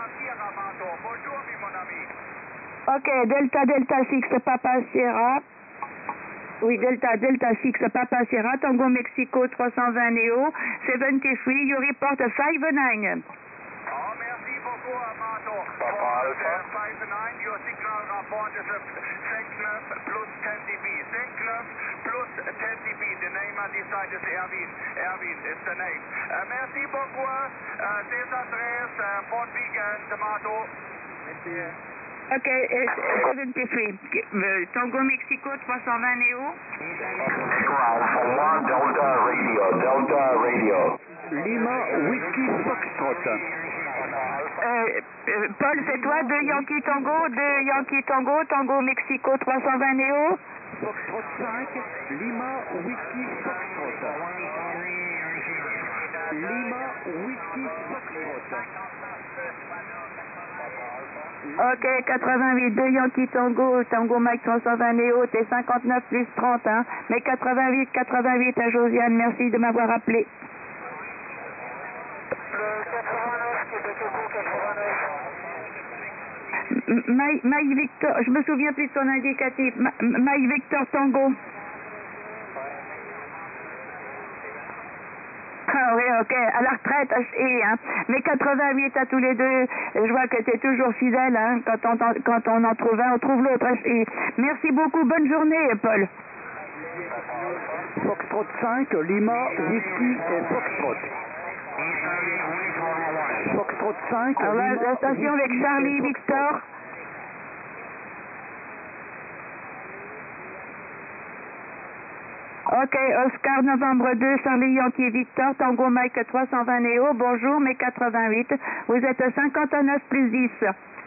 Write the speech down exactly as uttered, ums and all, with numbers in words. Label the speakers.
Speaker 1: Sierra Mato. Bonjour, mon ami.
Speaker 2: Ok, Delta Delta Six Papa Sierra. Oui, Delta Delta Six Papa Sierra, Tango Mexico trois cent vingt Neo, soixante-trois, you report five nine.
Speaker 1: Oh, merci beaucoup, Amato.
Speaker 3: Papa Alpha.
Speaker 1: five nine, your signal report is cinq-neuf plus ten D B. cinq-neuf plus ten D B. The name on this side is Erwin. Erwin is the name. Uh, merci beaucoup, uh, César Andrés, uh, Fort Weekend, Amato. Merci.
Speaker 2: Ok, soixante-trois. Euh, Tango Mexico trois cent vingt Neo.
Speaker 3: Alpha one, Delta Radio, Delta Radio.
Speaker 4: Lima Whiskey Foxtrot.
Speaker 2: Euh, euh, Paul, c'est toi, deux Yankee Tango, deux Yankee Tango, Tango Mexico trois cent vingt Neo.
Speaker 4: Foxtrot cinq, Lima Whiskey Foxtrot. Lima Whiskey Foxtrot.
Speaker 2: Ok, quatre-vingt-huit, deux Yankee Tango, Tango Mike trois cent vingt Neo, t'es cinquante-neuf plus trente, hein. Mais quatre-vingt-huit, quatre-vingt-huit à Josiane, merci de m'avoir appelé. Mike, Mike Victor, je me souviens plus de son indicatif. Ma, Mike Victor Tango. Ah oui, ok, à la retraite, et, hein. Mais quatre-vingt-huit à tous les deux, je vois que tu es toujours fidèle, hein. Quand on, quand on en trouve un, on trouve l'autre. Et merci beaucoup, bonne journée, Paul.
Speaker 4: Foxtrot cinq, Lima Whiskey et Foxtrot. Foxtrot cinq,
Speaker 2: Alors,
Speaker 4: Lima
Speaker 2: la station avec
Speaker 4: Whiskey
Speaker 2: Charlie
Speaker 4: et
Speaker 2: Victor. Ok, Oscar Novembre deux, Charlie Yankee Victor, Tango Mike trois cent vingt Neo, bonjour, mais quatre-vingt-huit, vous êtes cinquante-neuf plus dix.